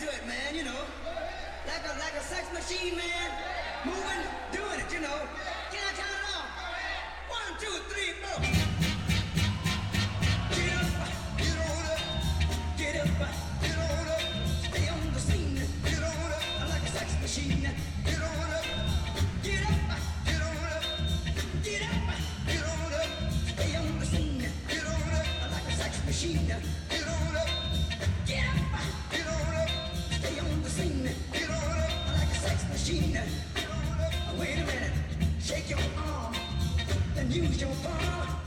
to it, man, you know. Like a sex machine, man. Moving, doing it, you know. Can I count it off? 1, 2, 3, 4. Get up, get on up. Get up, get on up. Stay on the scene. Get on up. Like a sex machine. Get on up. Get up, get on up. Get up, get on up. Stay on the scene. Get on up. Like a sex machine. Get on up. Get up, get on up. Stay on the scene. Get on up. Like a sex machine. Get on up. Wait a minute. Shake your arm. Then use your palm.